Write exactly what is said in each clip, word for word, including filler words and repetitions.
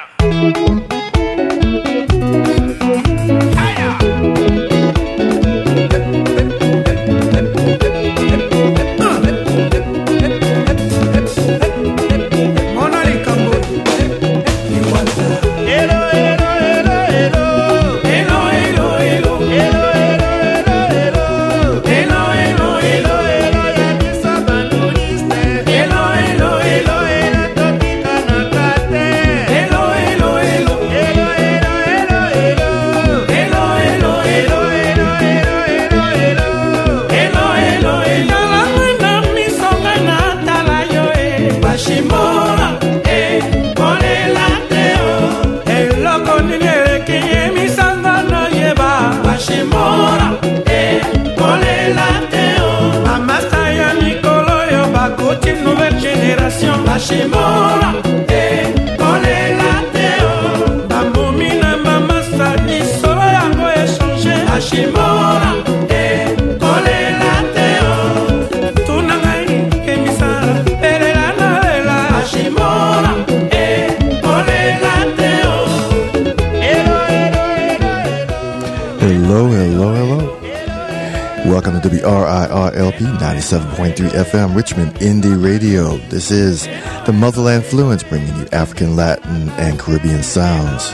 Shimora, eh, ole lateo. Bambumina mama sali solo yango échanger. Shimora, eh, ole lateo. Tunangai kemisara, elela na lela. Shimora, eh, ole lateo. Hello, hello, hello, hello, hello, hello. Welcome to W R I R L P ninety-seven point three F M Richmond Indie Radio. This is the Motherland Fluence, bringing you African, Latin, and Caribbean sounds.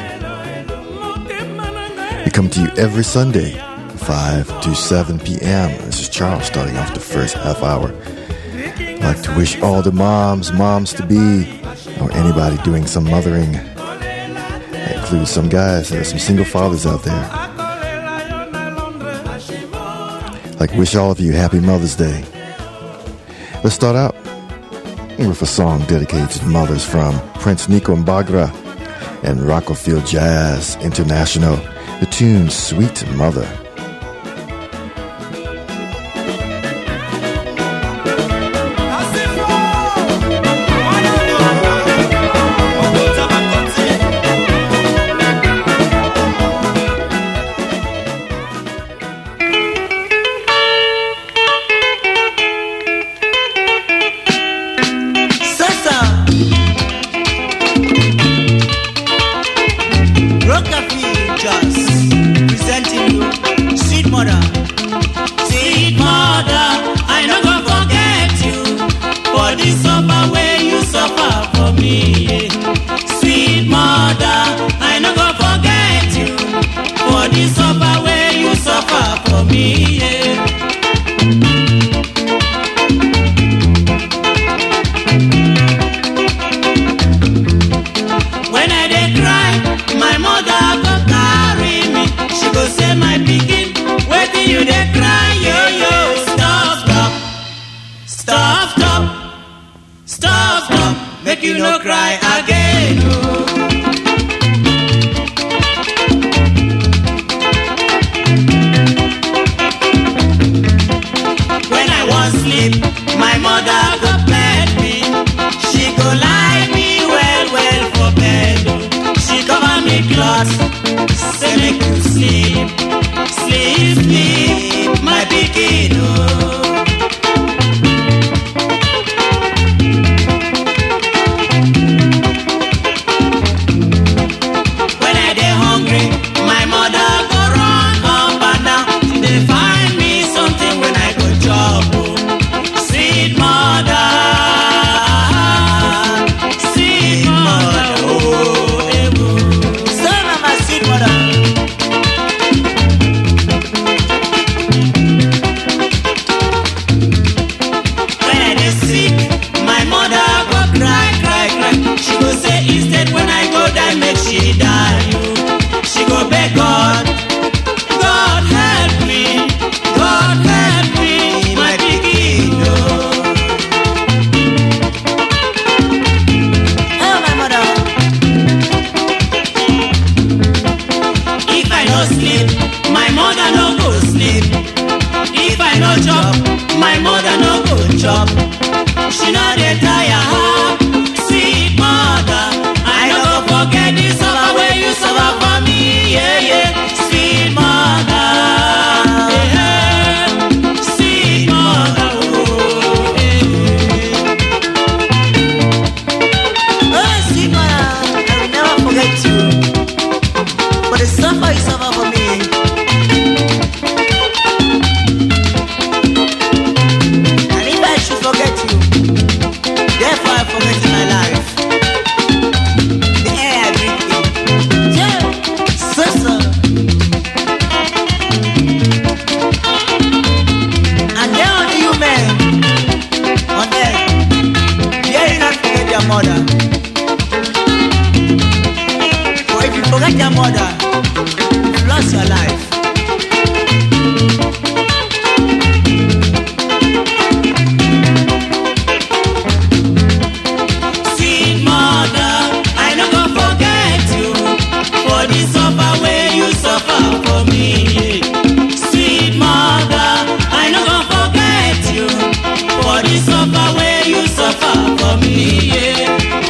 We come to you every Sunday, five to seven p.m. This is Charles starting off the first half hour. I'd like to wish all the moms, moms to be, or anybody doing some mothering. That includes some guys. There are some single fathers out there. I'd like to wish all of you happy Mother's Day. Let's start out with a song dedicated to mothers from Prince Nico Mbagra and Rockofield Jazz International. The tune Sweet Mother. Forget for the suffer where you suffer for me, yeah.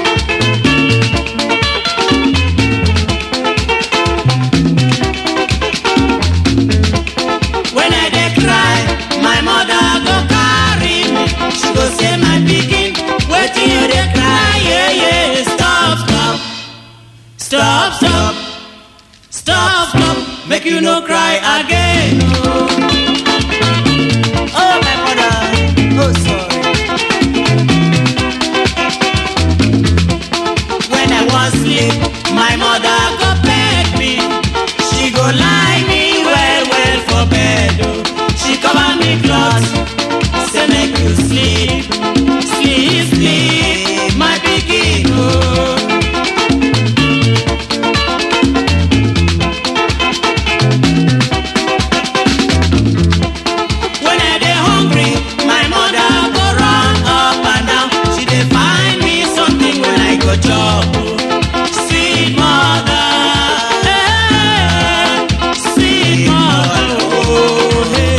When I dey cry, my mother go carry me. She go say, my pikin, wetin you dey cry, yeah, yeah. Stop, stop, stop, stop, stop, stop, make you no cry again. Oh, oh my mother, oh sorry. When I was sleep, my mother go beg me. She go lie me well, well for bed. Oh. She cover me cloth, say make you sleep, sleep, sleep, my pikin. Oh. When I dey hungry, my mother go run up and down. She dey find me something when I go chop. Oh. Sweet mother, hey, sweet mother, oh, hey.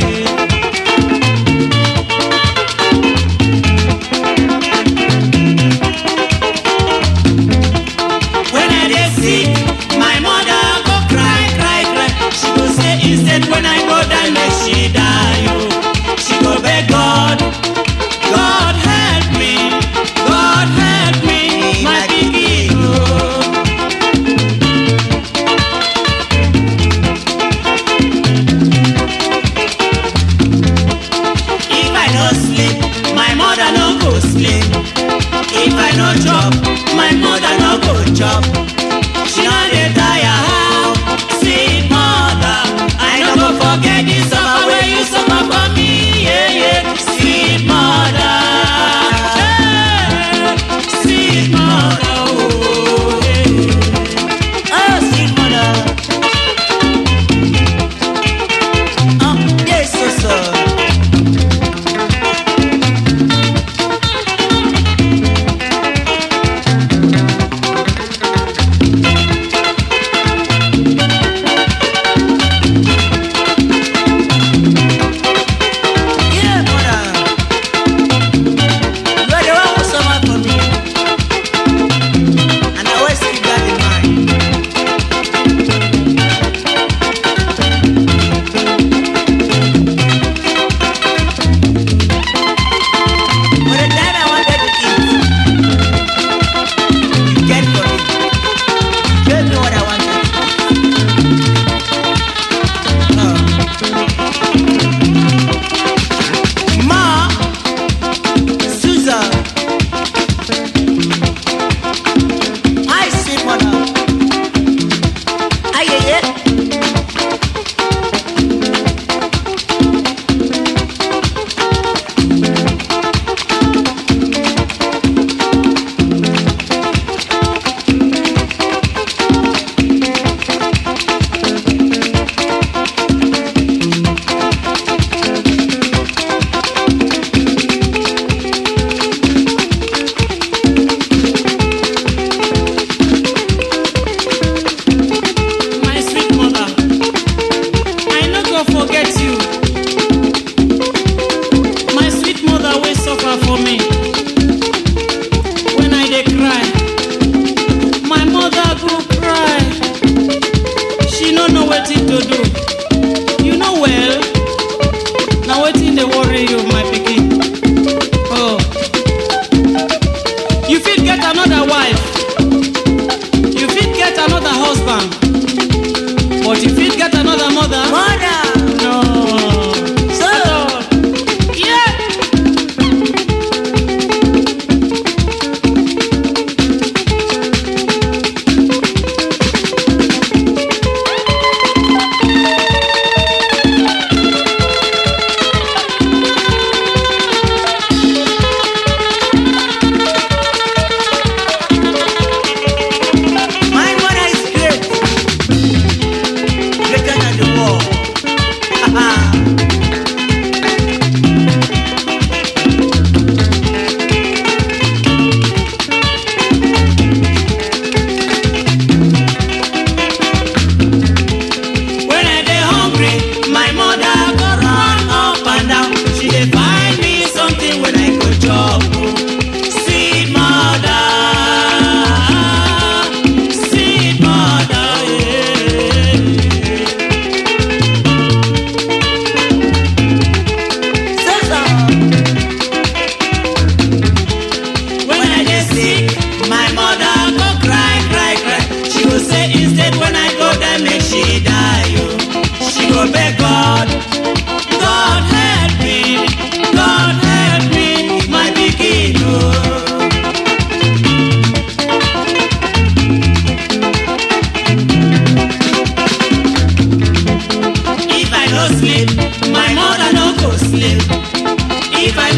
When I dey sick, my mother go cry, cry, cry. She go say instead when I go die, make she die. Oh. She go beg God, God help me, God help me, my pikin. Oh. If I no sleep, my mother no go sleep. If I no chop, my mother no go chop. She no dey tire how, sweet mother. I no go forget the suffer where you suffer for me, yeah, yeah. Sweet mother, hey, sweet mother, oh, yeah. Oh, sweet mother. Oh, yes, so, so.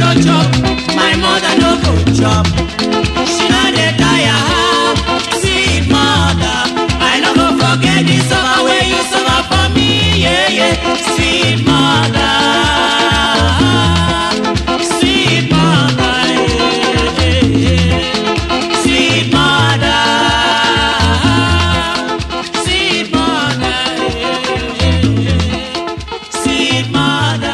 no chop, my mother no go chop. She no dey tire how, sweet mother. I no go forget the summer where you summer for me, yeah yeah. Sweet mother, sweet mother, yeah, yeah. Sweet mother, sweet mother, yeah, yeah. Sweet mother,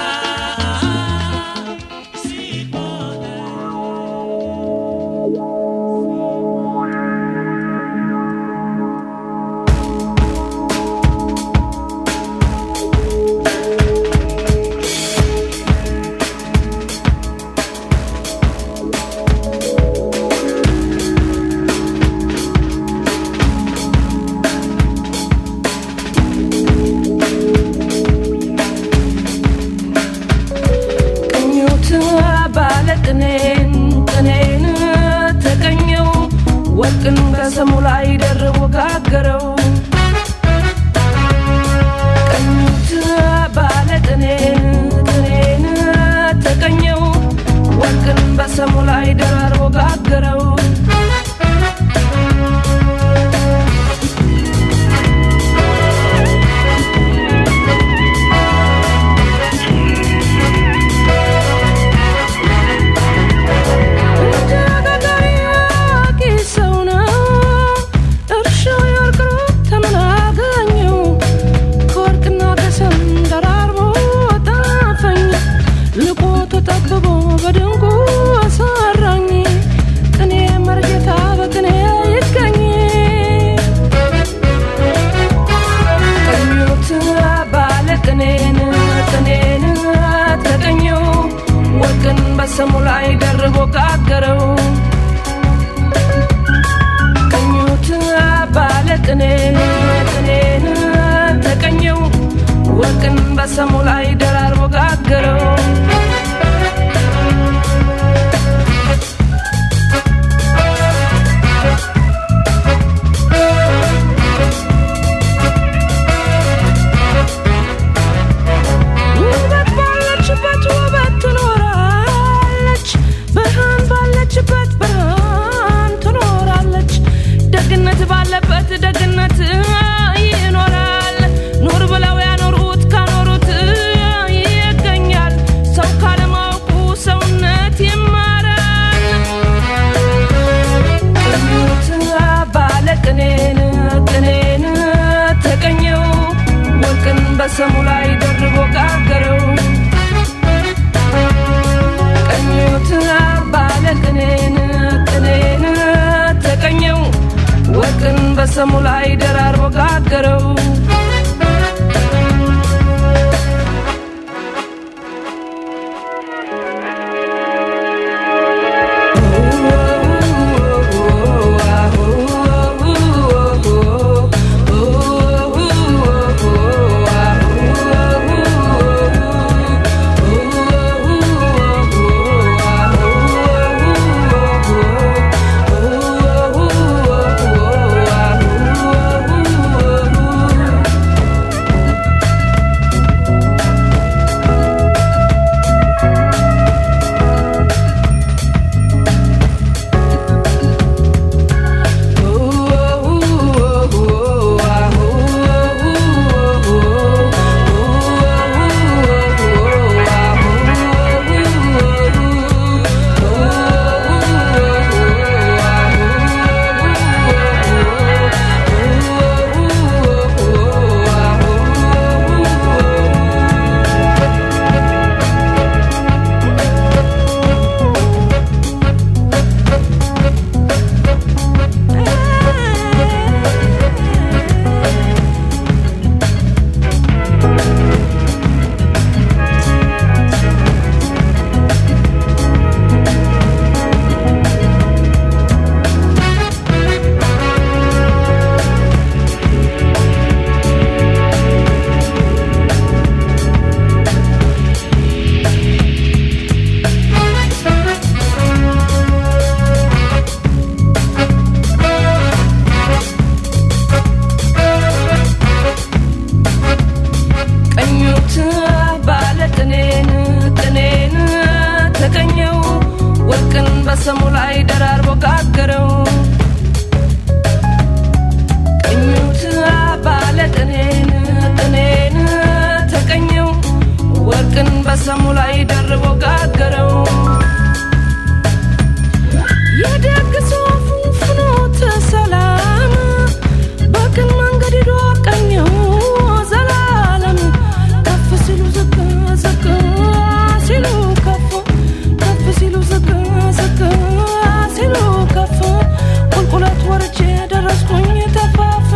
sweet mother. ባለቅኔን ቅኔን ተቀኘው ወርቅን በሰሙ ላይ ደርቦ ጋገረው ቀኙት ባለቅኔን ቅኔን ተቀኘው ወርቅን በሰሙ ላይ ደርቦ ጋገረው በሰሙ ላይ ደርቦ ጋገረው ቀኙት ባለቅኔን ቅኔን ተቀኘው ወርቅን በሰሙ ላይ ደራርቦ ጋገረው ባለበት ደግነት ይኖራል ኑር ብለው ያኖሩት ካኖሩት ይገኛል ሰው ካለማውቁ ሰውነት ይማራል ቀኙት ባለቅኔን ቅኔን ተቀኘው ወርቅን በሰሙ ላይ ደርቦ ጋገረው ቀኙት ባለቅኔን ቅኔን ተቀኘው ወርቅን በሰሙ ላይ ደራርቦ ጋገረው በሰሙ ላይ ደራርቦ ጋገረው ቀኙት ባለ ቅኔን ቅኔን ተቀኘው ወርቅን በሰሙ ላይ ደርቦ ጋገረው የደግሶ ፍኖተ ሰላም በቅን መንገድ ሄዶ ቀኘው ዘላለም ከፍ ሲሉ ዝቅ ዝቅ ሲሉ ከፍ ከፍ ሲሉ ዝቅ ዝቅ ሲሉ ከፍ ቁልቁለት ወርጄ ደረስኩኝ ተፋፍ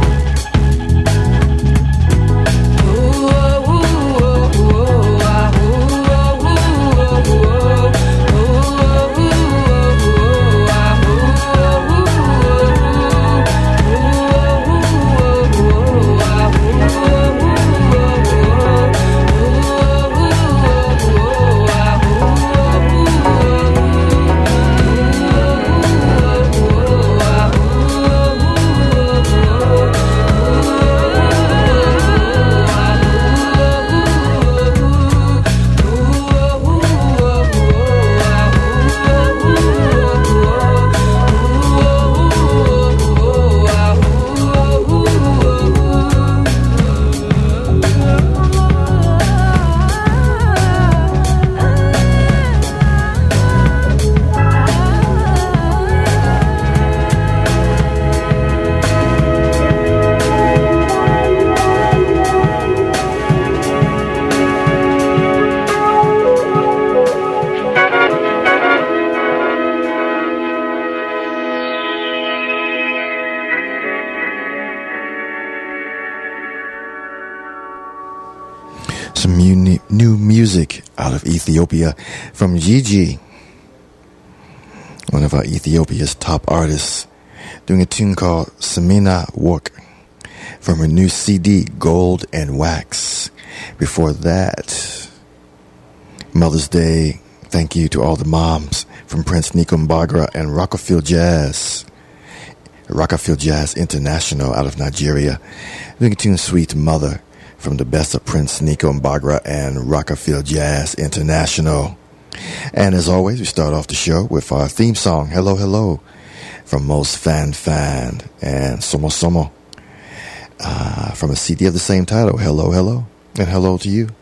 out of Ethiopia from Gigi, one of our Ethiopia's top artists, doing a tune called Semina Work from her new C D Gold and Wax. Before that, Mother's Day, thank you to all the moms from Prince Nico Mbagra and Rockefeller Jazz, Rockefeller Jazz International out of Nigeria, doing a tune Sweet Mother from the best of Prince Nico Mbagra and Rockefeller Jazz International. And as always, we start off the show with our theme song, Hello, Hello, from Most Fan Fan and Somo Somo, uh, from a C D of the same title, Hello, Hello, and hello to you.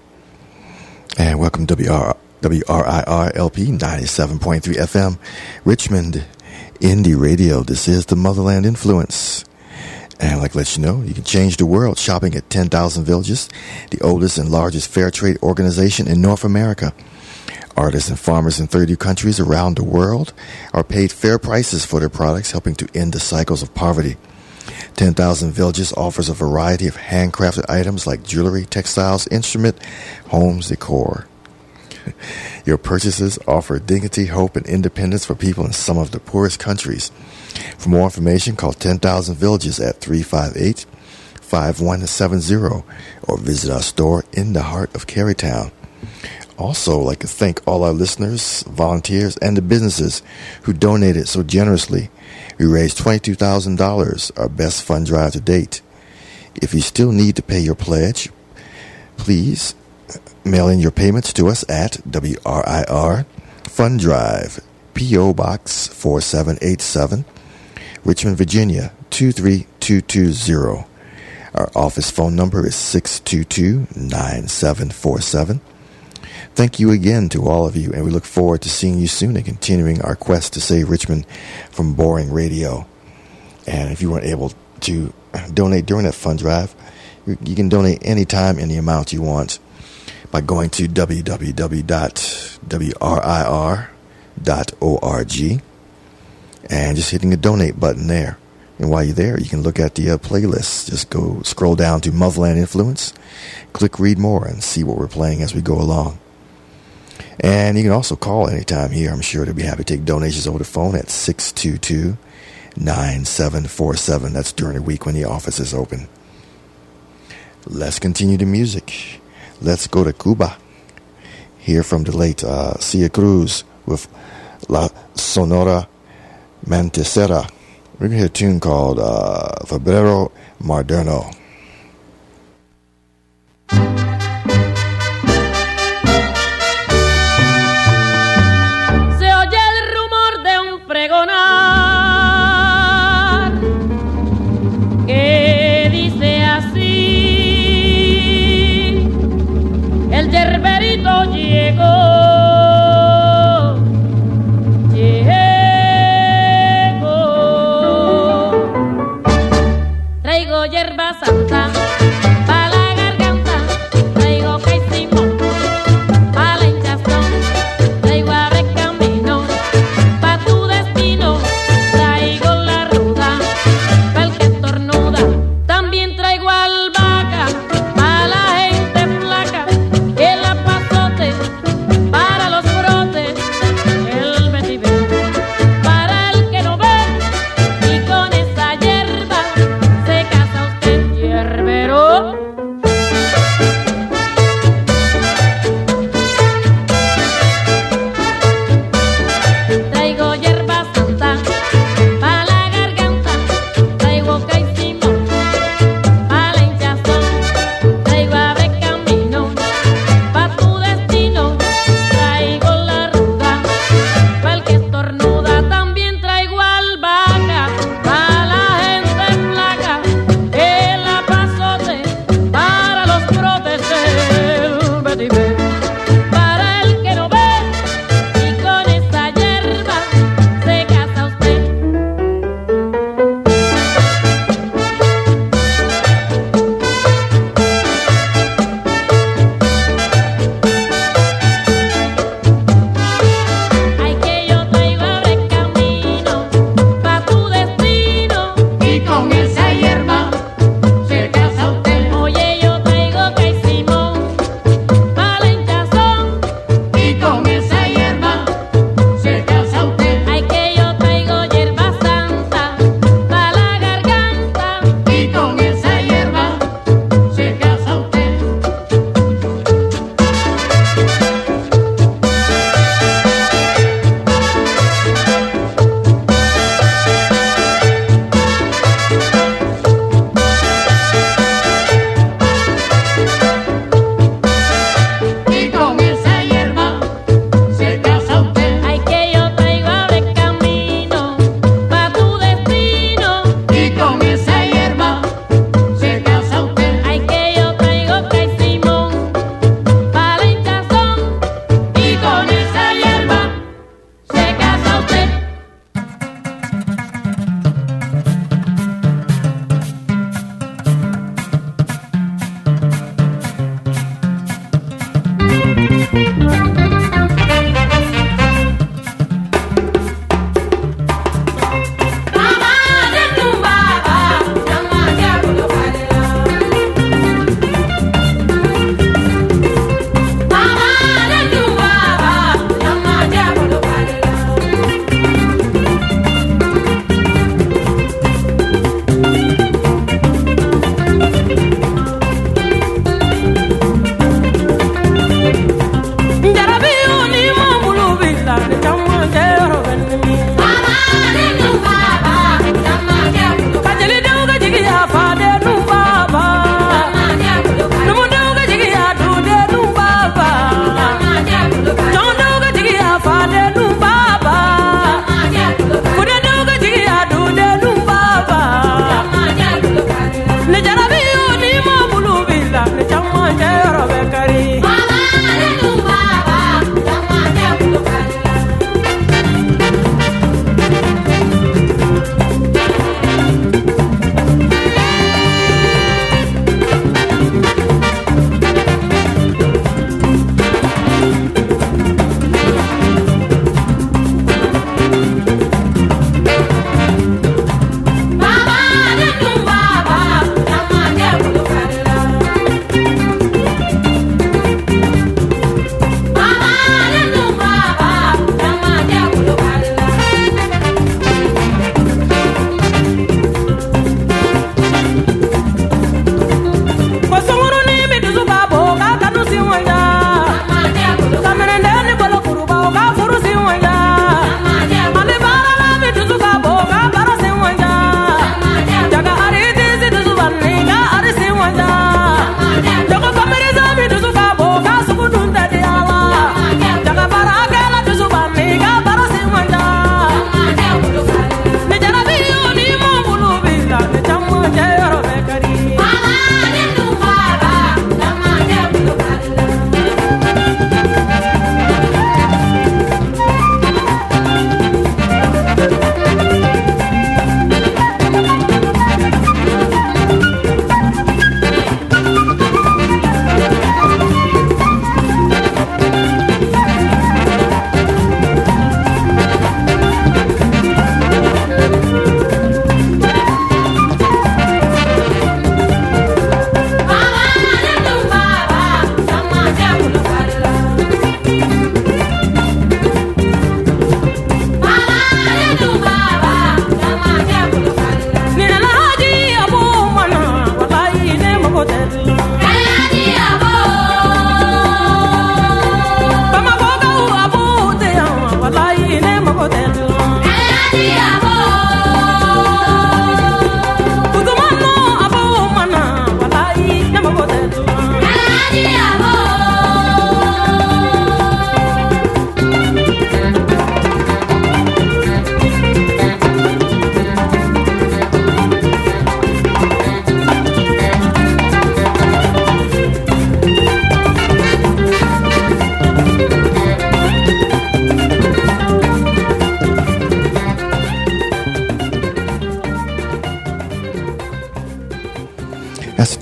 And welcome to W R, W R I R L P ninety-seven point three F M, Richmond Indie Radio. This is the Motherland Influence. And I'd like to let you know, you can change the world shopping at ten thousand Villages, the oldest and largest fair trade organization in North America. Artists and farmers in thirty countries around the world are paid fair prices for their products, helping to end the cycles of poverty. ten thousand Villages offers a variety of handcrafted items like jewelry, textiles, instrument, homes, decor. Your purchases offer dignity, hope, and independence for people in some of the poorest countries. For more information, call ten thousand Villages at three five eight, five one seven zero or visit our store in the heart of Carytown. Also, I'd like to thank all our listeners, volunteers, and the businesses who donated so generously. We raised twenty-two thousand dollars, our best fund drive to date. If you still need to pay your pledge, please mail in your payments to us at W R I R Fund Drive, P O Box four seven eight seven, Richmond, Virginia two three two two zero. Our office phone number is six two two, nine seven four seven. Thank you again to all of you, and we look forward to seeing you soon and continuing our quest to save Richmond from boring radio. And if you weren't able to donate during that fund drive, you can donate anytime, any amount you want by going to w w w dot w r i r dot org and just hitting the donate button there. And while you're there, you can look at the uh, playlist. Just go scroll down to Motherland Influence, click read more, and see what we're playing as we go along. And you can also call anytime here. I'm sure they'll be happy to take donations over the phone at six two two, nine seven four seven. That's during the week when the office is open. Let's continue the music. Let's go to Cuba. Hear from the late uh, Cia Cruz with La Sonora Mantecera. We're going to hear a tune called uh, Febrero Moderno. Se oye el rumor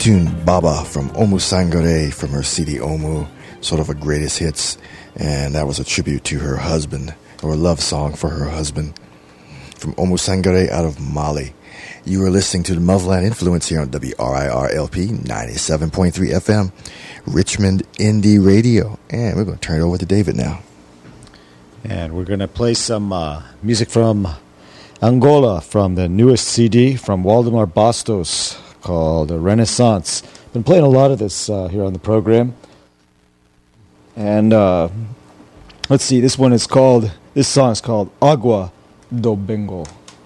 tune Baba from Omu Sangare from her C D Omu, sort of a greatest hits, and that was a tribute to her husband, or a love song for her husband, from Omu Sangare out of Mali. You are listening to the Motherland Influence here on W R I R L P ninety-seven point three F M, Richmond Indie Radio, and we're going to turn it over to David now. And we're going to play some uh, music from Angola, from the newest C D from Waldemar Bastos called Renaissance. Been playing a lot of this uh, here on the program. And uh, let's see, this one is called, this song is called Agua do Bengo.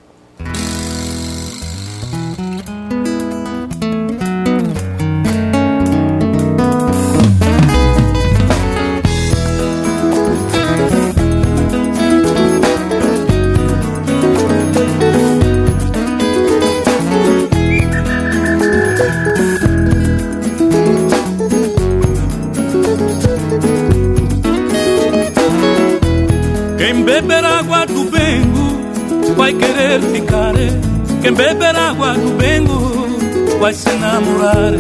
Vai querer ficar, quem beber água do Bengo vai se namorar.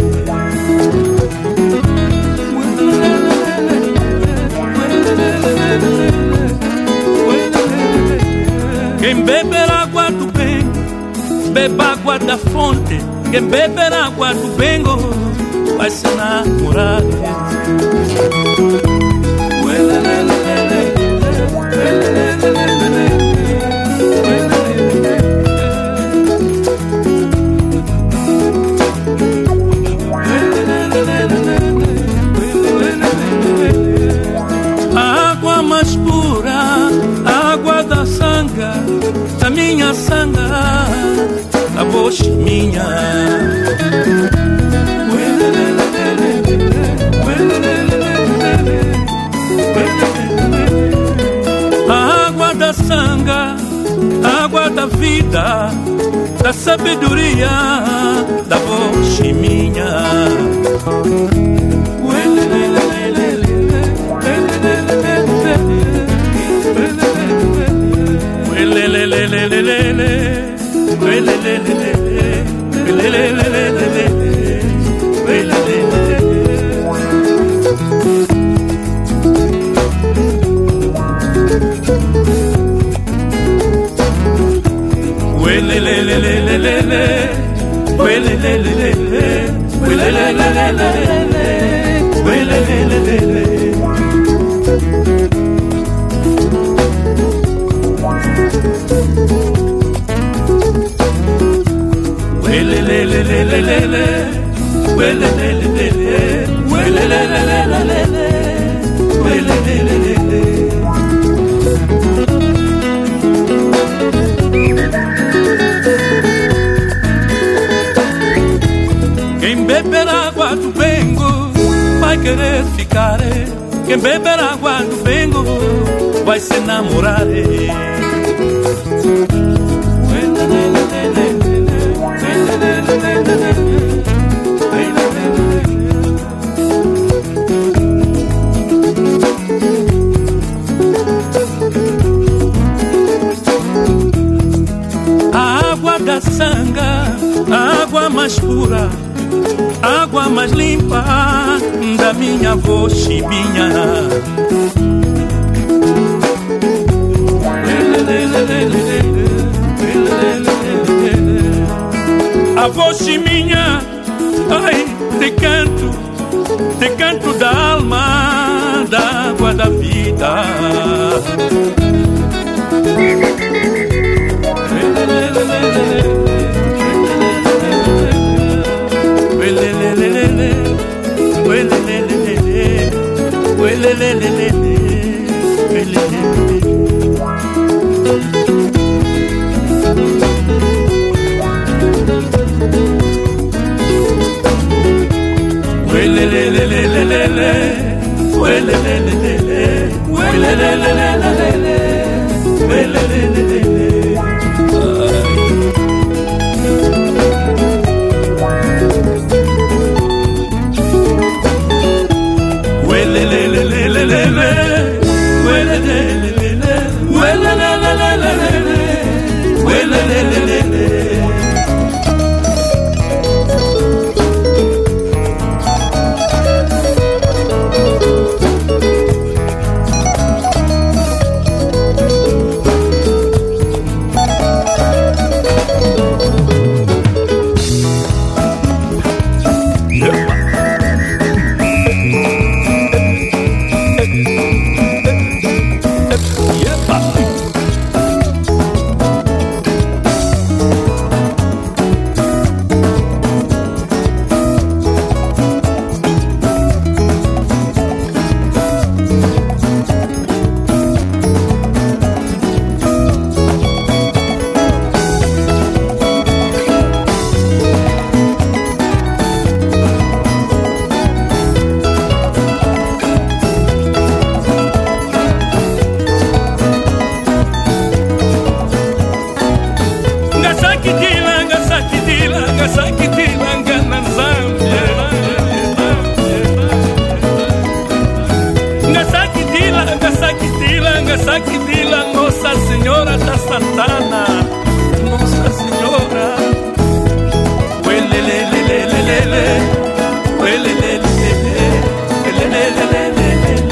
Quem beber água do Bengo, beba água da fonte. Quem beber água do Bengo vai se namorar. Água mais pura, água da sanga, da minha sanga, da bocha minha. Água da sanga, água da vida, da sabedoria, da bocha minha. Quem beber água do Bengo vai querer ficar. Quem beber água do Bengo vai se namorar. A água da sanga, a água mais pura, água mais limpa da minha avó Chibinha. Avó Chiminha, ai, te canto, te canto da alma, da água da vida. Welelelelele, welelelelele, welelelelele. Nossa Senhora da Santana, Nossa Senhora. Uelelelelelele, uelelelelele, uelelelelele.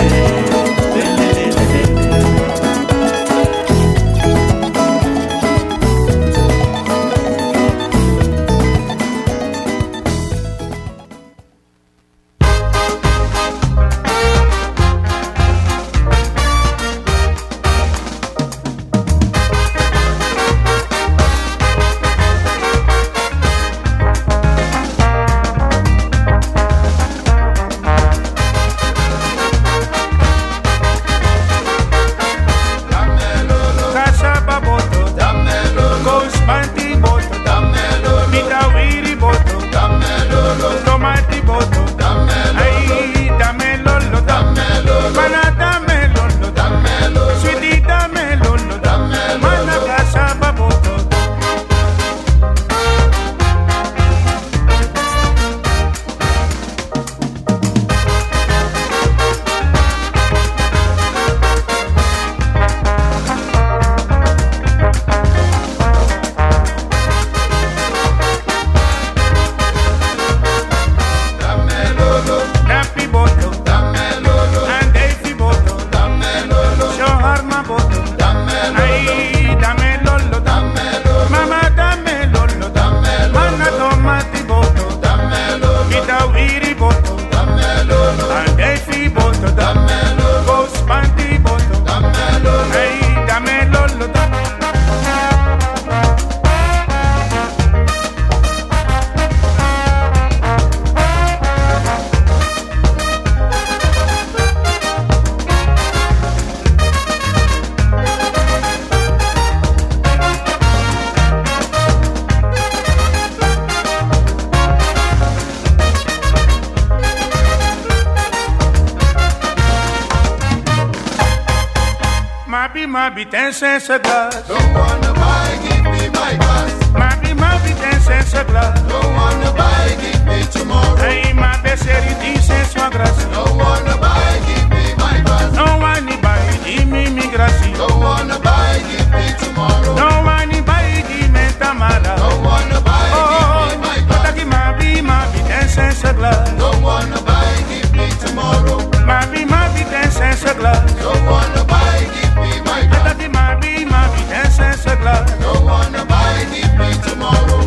ten cents a glass. Don't wanna buy, give me my glass. Mabi, mabi, ten cents a glass. Don't wanna buy, give me tomorrow. Hey, mabi, seri, ten cents a glass. Don't wanna buy, give me my glass. No one buy, give me mi grassi. Don't wanna buy, give me tomorrow. No one buy, give me tamara. Don't wanna buy, give me my glass. Mabi, mabi, ten cents a glass. Don't wanna buy, give me tomorrow. Mabi, mabi, ten cents a glass. Don't wanna buy, give me my glass. Mabi, mabi, ten cents a glass. Don't wanna buy, give me tomorrow.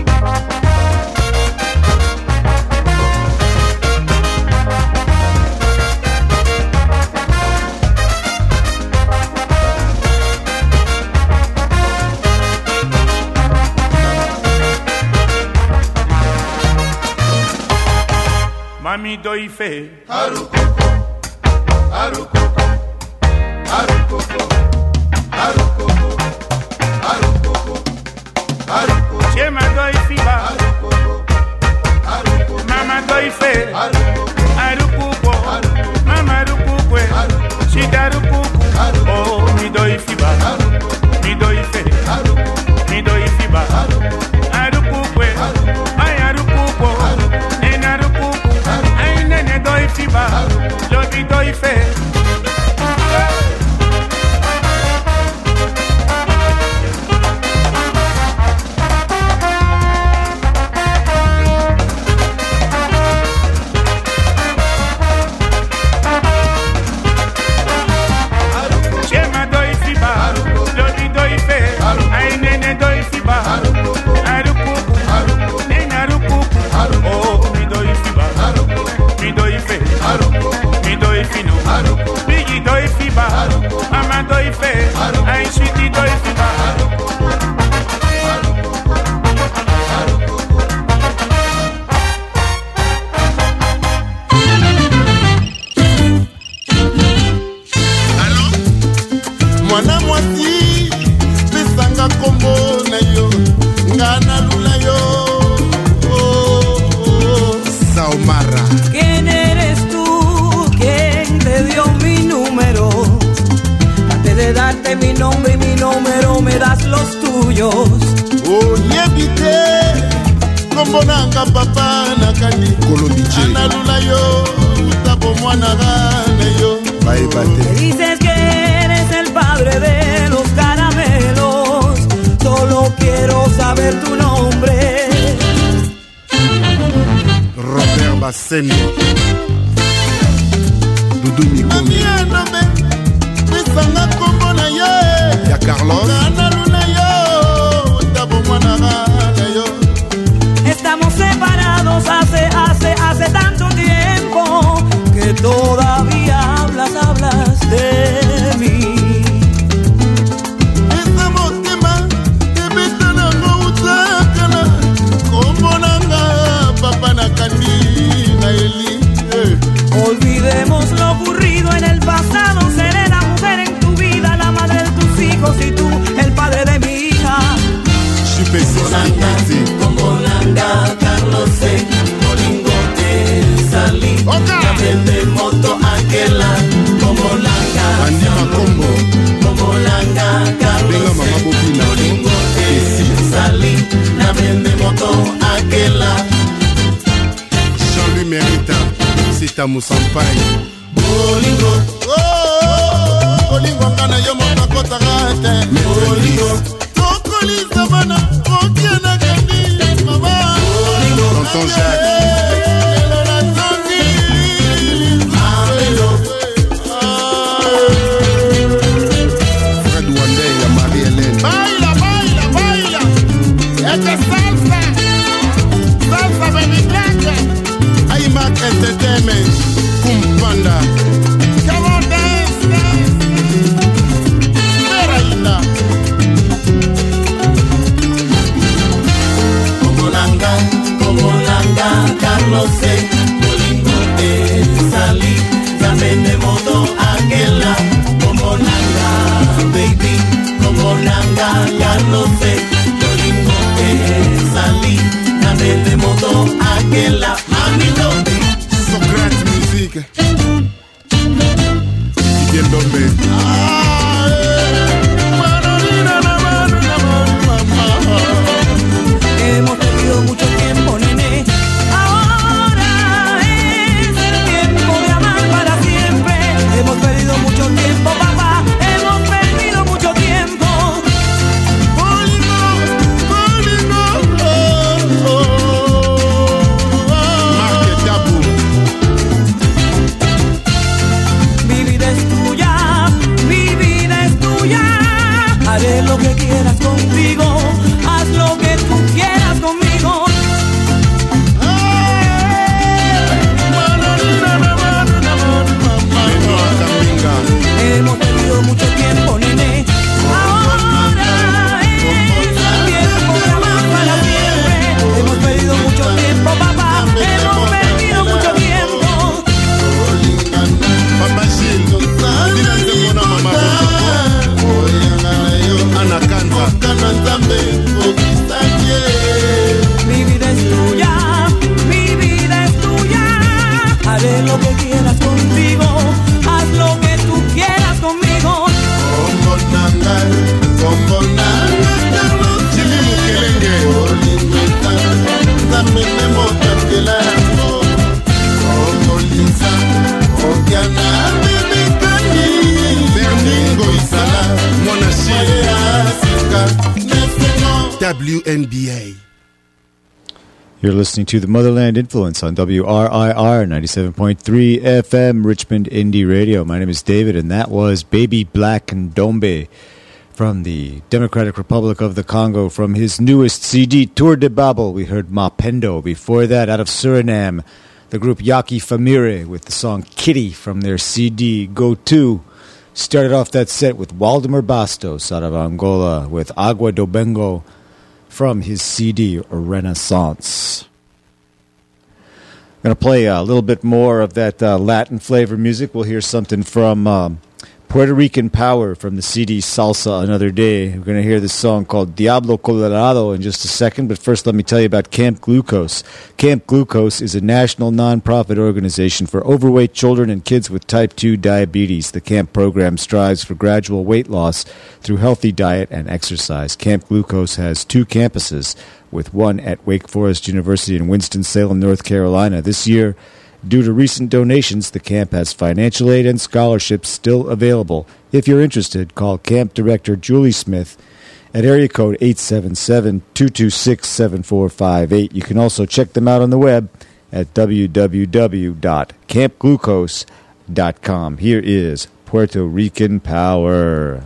Mami, doy fe. Harukuko, harukuko, harukuko. Harukuku, harukuku, harukuku. Chema doy fiba, harukuku, harukuku. Mama doy fe, harukuku, harukuku, harukuku. Mama harukuku, harukuku. She harukuku, harukuku. Oh, mi doy fiba, harukuku, mi doy fe, harukuku, mi doy fiba, harukuku, harukuku, harukuku. Ay harukuku, harukuku, en harukuku, ay nene doy fiba, harukuku, yo di doy fe. Kombonanga papa nakani Kolodiche Analula yo Utapo mwana gane yo Bye bate. Dices que eres el padre de los ser tu nombre. Robert Basseni, Doudou Mikomi, ya Carlos. Estamos separados hace, hace, hace tanto tiempo que todavía hablas, hablas de mí. Estamos quemando, que me están agotando, como nanga, papá na canina, Eli. Olvidemos lo ocurrido en el pasado. Seré la mujer en tu vida, la madre de tus hijos y tú, el padre de mi hija. Como Nanga, Carlos C, Molingote, Salí, Gabriel de Moto, Aquela, como Nanga, como Nanga, Carlos C, Molingote, Salí, Gabriel de Moto, Aquela. Jean-Louis Merita, Sita Moussampai, Molingo, oh, Molingo, Kana Yomo Makota Gate, Molingo, Tokolisa Mana, Okiana Gani, Mama, Tonton Jacques, Fred Wandé, Marie-Hélène. Baila, baila, baila, esta salsa, salsa baby black. Aymac Entertainment, Kumpanda. Come on, dance, dance. Veraita. Como Nanga, como Nanga, Carlos C, Molingote, Salí, Gabriel de Moto, Aquela, como Nanga, baby, como Nanga, Carlos C, Molingote, Salí, Gabriel de Moto, Aquela, mami lobe. Socrates Musique. Miguel Dombe. hemos perdido mucho tiempo, nene. Ahora es el tiempo de amar para siempre. Hemos perdido mucho tiempo, papá. Hemos perdido mucho tiempo. Marque Tabu. Mi vida es tuya, mi vida es tuya. Haré lo que quieras contigo. Haz lo que tú quieras conmigo. Hemos perdido mucho tiempo, nene. Ahora es el tiempo de amar para siempre. Hemos perdido mucho tiempo, papá. Hemos perdido mucho tiempo. Papa Gilles. Dile de mona mama. Ana Canta. Mi vida es tuya, mi vida es tuya. Haré lo que quieras contigo. Haz lo que tú quieras conmigo. W N B A. You're listening to the Motherland Influence on W R I R ninety-seven point three F M, Richmond Indie Radio. My name is David, and that was Baby Black Ndombe from the Democratic Republic of the Congo from his newest C D, Tour de Babel. We heard Mapendo. Before that, out of Suriname, the group Yaki Famire with the song Kitty from their C D, Go To. Started off that set with Waldemar Bastos out of Angola with Agua do Bengo from his C D, Renaissance. I'm going to play a little bit more of that uh, Latin flavor music. We'll hear something from um, Puerto Rican Power from the C D Salsa Another Day. We're going to hear this song called Diablo Colorado in just a second, but first let me tell you about Camp Glucose. Camp Glucose is a national nonprofit organization for overweight children and kids with type two diabetes. The camp program strives for gradual weight loss through healthy diet and exercise. Camp Glucose has two campuses, with one at Wake Forest University in Winston-Salem, North Carolina. This year, due to recent donations, the camp has financial aid and scholarships still available. If you're interested, call Camp Director Julie Smith at area code eight seven seven, two two six, seven four five eight. You can also check them out on the web at w w w dot camp glucose dot com. Here is Puerto Rican Power.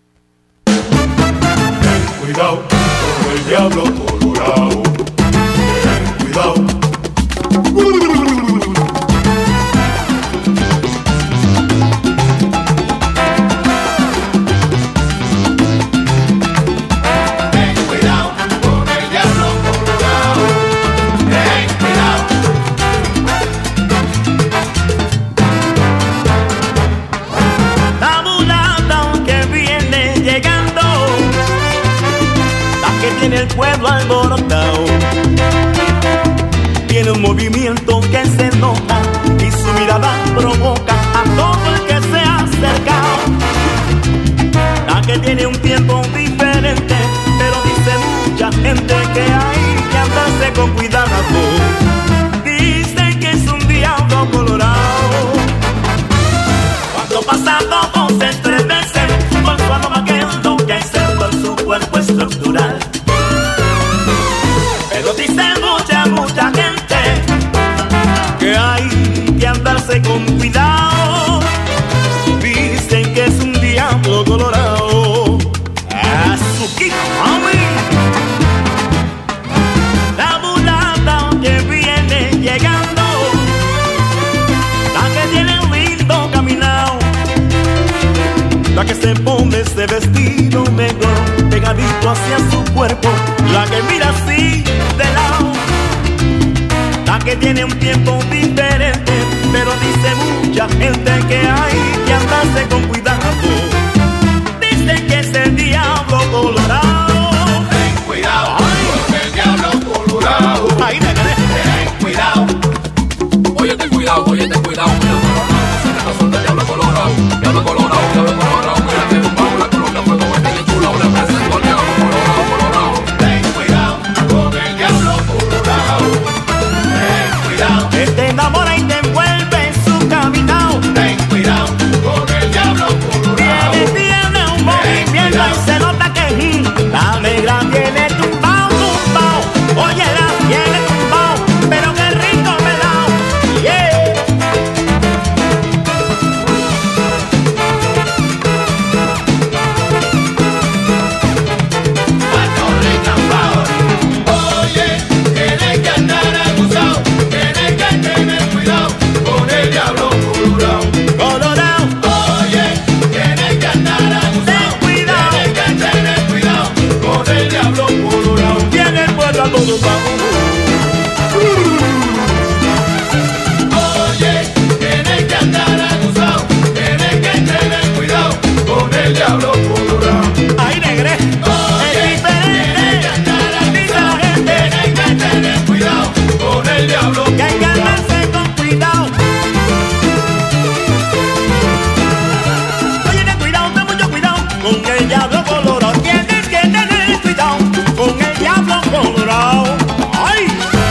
Cuidado con el diablo colorado. Cuidado. El pueblo alborotado tiene un movimiento que se nota y su mirada provoca a todo el que se ha acercado. La que tiene un tiempo diferente, pero dice mucha gente que hay que andarse con cuidado. Dicen que es un diablo colorado. Cuando pasa todo se estremece con su aroma que es lo que hace con su cuerpo estructural. Dice mucha, mucha gente que hay que andarse con cuidado. Dicen que es un diablo colorado. Azuquita, mami. La mulata que viene llegando, la que tiene un lindo caminado, la que se pone ese vestido negro pegadito hacia su cuerpo, la que mira así de lado, la que tiene un tiempo diferente, pero dice mucha gente que hay que andarse con cuidado. Dicen que es el diablo colorado. Ten cuidado con el diablo colorado. Ahí te quedé. Ten cuidado. Oye, ten cuidado, oye, ten cuidado. Mira, colorado, se te razón del diablo colorado. Diablo colorado, diablo colorado. Mira que tumbado la colonia fuego, este y chula, le presento al diablo colorado, colorado. Ten cuidado con el diablo colorado. Ten cuidado. Que te enamora y te envuelve en su caminado. Ten cuidado con el diablo colorado. Tiene, tiene un movimiento y se nota que mm, la negra viene tumbao, tumbao. Oye, la viene tumbao, pero qué rico pelao. Yeah. Puerto Rican Power. Oye, tienes que andar abusado. Tienes que tener cuidado con el diablo colorado. Colorado, Oye, tienes que andar abusado. ten cuidado, Tienes que tener cuidado con el diablo colorado. tiene el pueblo a todos vamos. Oye, tienes que andar abusado. Tienes que tener cuidado con el diablo colorado. Ahí negré, Oye, es tienes que diferente, andar dice la abusado. gente Tienes que tener cuidado con el diablo que hay que colorado. andarse con cuidado. Oye, ten cuidado, ten mucho cuidado con el diablo colorado. Tienes que tener cuidado con el diablo colorado. ¡Ay!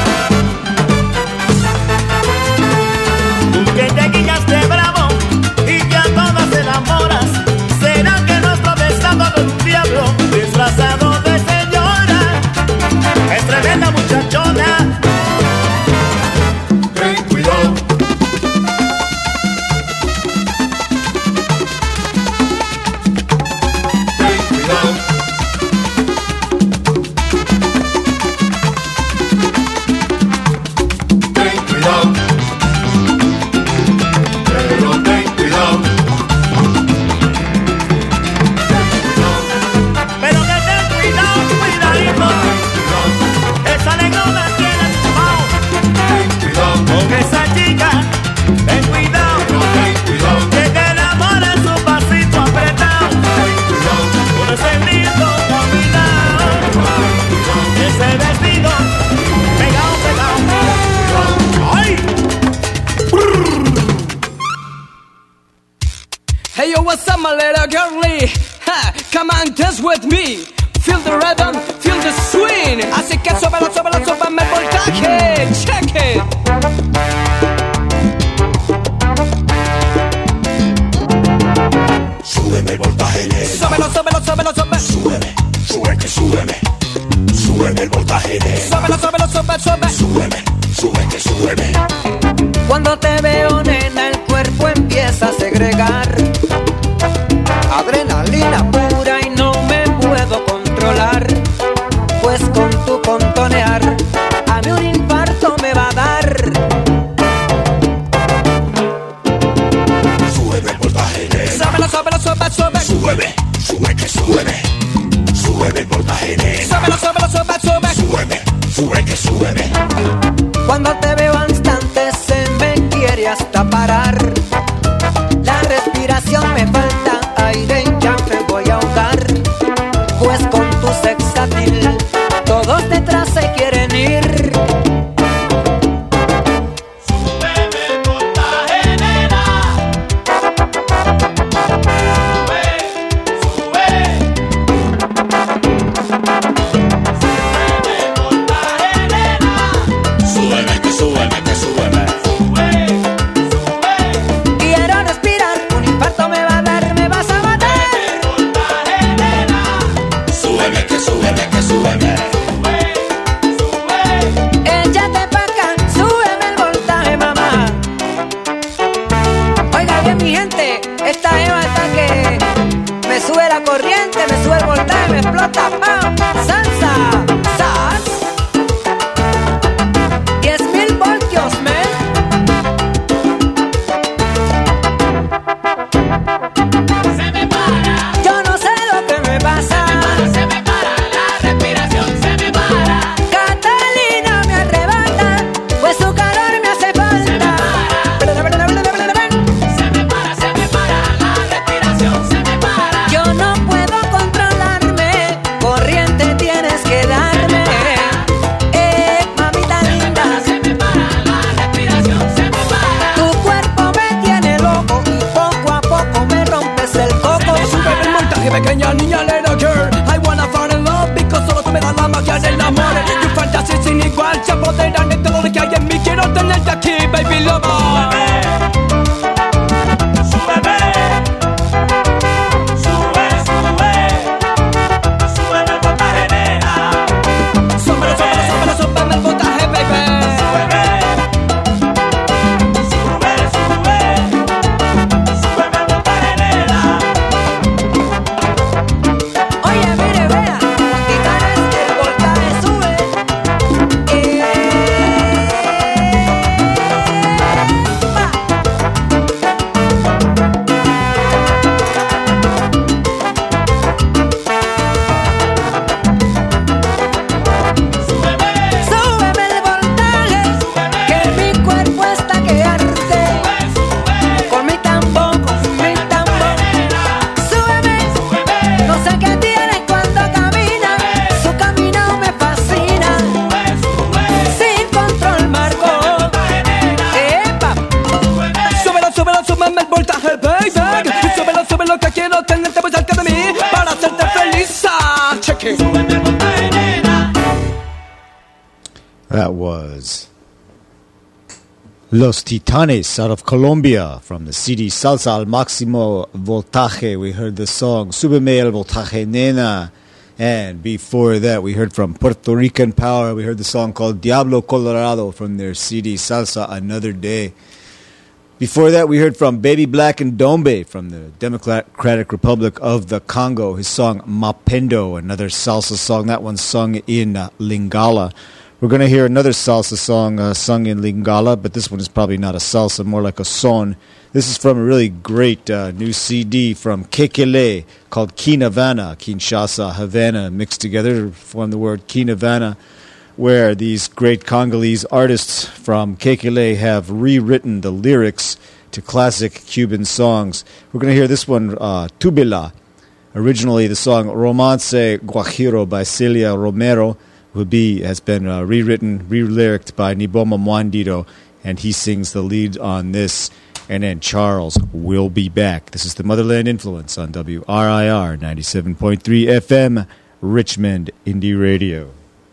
Tú que te guiñaste bravo y que a todas enamoras, ¿será que no está besando con un diablo disfrazado de señora? Es tremenda muchachona. Ten cuidado. Ten cuidado. Ten cuidado. Pero ten cuidado. Pero que ten cuidado, cuidadito. Esa negrona tiene tumbao. Ten cuidado. Con esa chica, ten cuidado. Ten cuidado. Que te enamora su pasito apretado. Ten cuidado. Con ese lindo caminado. Ese vestido pegado, pegado. ¡Ay! Hey yo, what's up, my little girlie? Ha, come on, dance with me. Feel the rhythm, feel the swing. Así que súbelo, súbelo, súbeme el voltaje. Check it. Súbeme el voltaje, nena. Súbelo, súbelo, súbelo, súbelo. Súbeme, súbeme segregar. Adrenalina pura y no me puedo controlar, pues con tu contonear a mí un infarto me va a dar. Sube el voltaje, nena. Súbelo, súbelo, sube, sube. Sube, sube que sube. Sube el voltaje, nena. Súbelo, súbelo, sube, sube. Sube, sube que sube. Cuando te veo al instante se me quiere hasta parar. La respiración me falta, aire ya me voy a ahogar. Pues con tu sexatil todos detrás se quieren ir. Súbeme el voltaje, nena. Sube, sube. Súbeme el voltaje, nena. Súbeme que súbeme que súbeme. Sube, sube. Quiero respirar, un infarto me va a dar, me vas a matar. El voltaje, nena. Súbeme que súbeme que súbeme. Échate pa' acá, súbeme el voltaje, mamá. Oiga bien, mi gente, esta Eva está que me sube la corriente, me sube el voltaje, me explota, ¡pam! ¡Salsa! ¡Sas! diez mil voltios, men. Se me para, Yo no sé lo que me pasa. se me para, la respiración se me para. Catalina me arrebata, pues su calor me hace falta. Se me para, se me para, la respiración se me para. Yo no puedo controlarme, corriente tienes que darme. Eh, mamita linda, Se me para, la respiración se me para. tu cuerpo me tiene loco y poco a poco me rompes el coco. Sube el montaje, pequeña niña, little girl. I wanna fall in love because solo tú me das la magia del amor. Tu fantasía es sin igual, se apodera de todo lo que hay en mí. Quiero tenerte aquí, baby lover. Súbeme, sube, sube. Súbeme el voltaje, nena. Súbelo, súbelo, súbelo, súbeme el voltaje, baby. Súbeme, sube, sube. Súbeme el voltaje, nena. Oye, mire, vea, titanes, el voltaje sube. Eh, va. Súbeme el voltaje, que mi cuerpo está que arde. Con mi tambor, con mi tambor. Súbeme, no sé qué tiene cuando camina. Su camino me fascina. Sin control marco. Epa, Súbelo, súbelo, súbeme el voltaje, baby. Súbelo, súbelo, que quiero tenerte muy cerca de mí para hacerte feliz. Ah, check it. That was Los Titanes out of Colombia from the C D Salsa al Máximo Voltaje. We heard the song Súbeme el Voltaje, Nena. And before that, we heard from Puerto Rican Power. We heard the song called Diablo Colorado from their C D Salsa Another Day. Before that, we heard from Baby Black and Dombe from the Democratic Republic of the Congo. His song Mapendo, another salsa song. That one sung in uh, Lingala. We're going to hear another salsa song uh, sung in Lingala, but this one is probably not a salsa, more like a son. This is from a really great uh, new C D from Kekele called Kinavana, Kinshasa, Havana, mixed together from the word Kinavana, where these great Congolese artists from Kekele have rewritten the lyrics to classic Cuban songs. We're going to hear this one, uh, Tubila. Originally, the song Romance Guajiro by Celia Romero will be, has been uh, rewritten, re-lyriced by Niboma Mwandiro, and he sings the lead on this. And then Charles will be back. This is the Motherland Influence on W R I R ninety-seven point three F M, Richmond Indie Radio.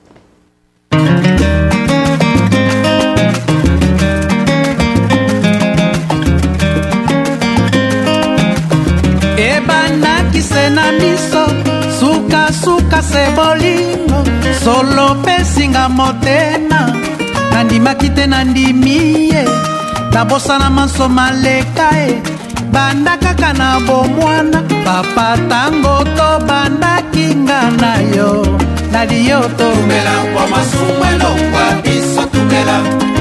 Ebanakise na miso suka suka se bolingo solo pesinga motema nandimaki te nandimiye nabosana manso maleka e banda kaka na bomwana papa tango to banda kinga na yo nali yo to tumela kwa masumwelo kwa biso tumela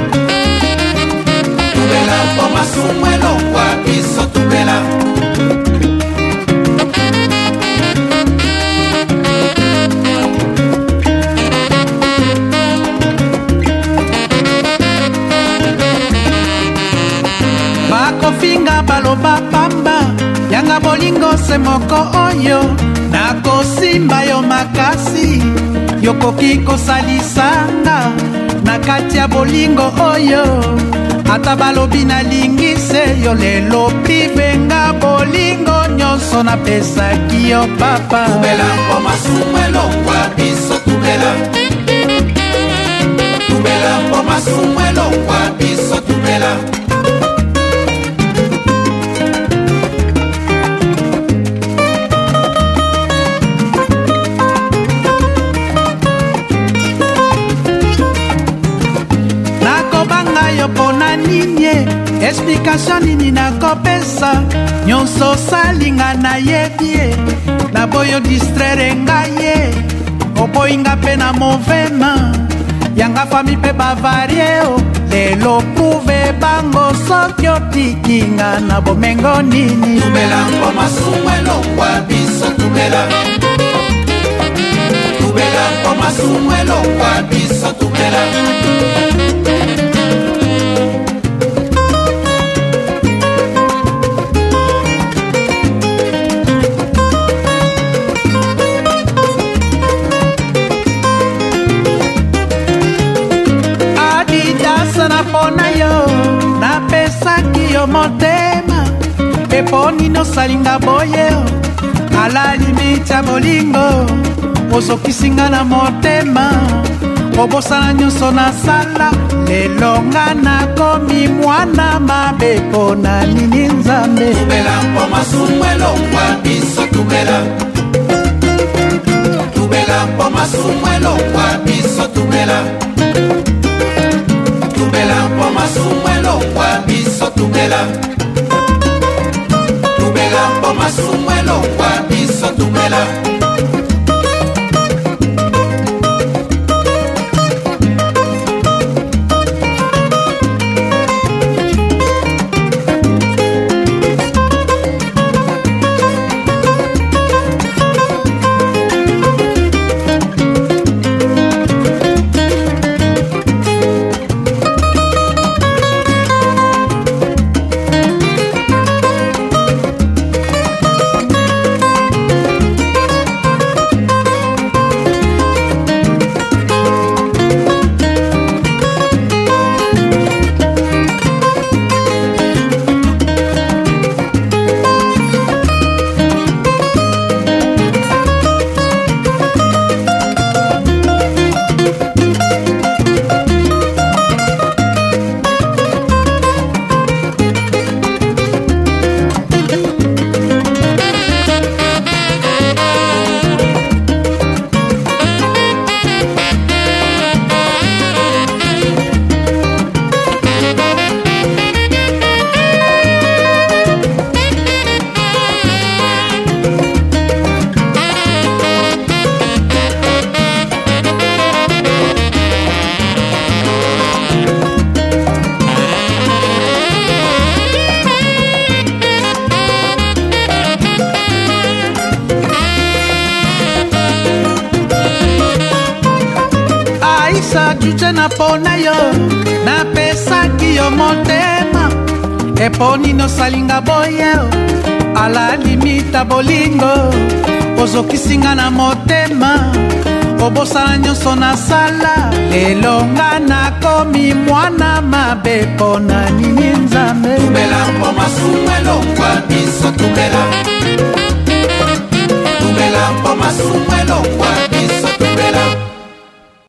tumela kwa masumwelo kwa biso tumela bakofinga baloba pamba yanga bolingo se moko oyo nakosimba yo makasi yokoki kosalisanga na kati ya bolingo oyo ata balobi nalingi se yo lelo privenga bolingo nyonso napesaki yo papa tumela kwa masumwelo kwa biso tumela tumela kwa masumwelo kwa biso tumela pona nini explication nini nakopesa nyonso salinga nayebi naboyo distraire ngai oboyinga mpe na movema yanga fami mpe bavarie o lelo pruve bango soki otikinga na bomengo nini tumela kwa masumwelo kwa biso tumela tumela kwa masumwelo kwa biso tumela pona yo napesaki yo motema eponi nosalinga boye ala limiti ya bolingo ozokisinga na motema obosana nyonso nasala lelo nga nakomi mwana mabe pona nini nzambe tumela kwa masumwelo kwa biso tumela tumela kwa masumwelo kwa biso tumela tumela kwa masumwelo kwa biso tumela tumela kwa masumwelo kwa biso tumela juche na pona yo napesaki yo motema eponi nosalinga boye ala limita bolingo ozokisinga na motema obosana nyonso nasala lelo nga nakomi mwana mabe pona nini nzambe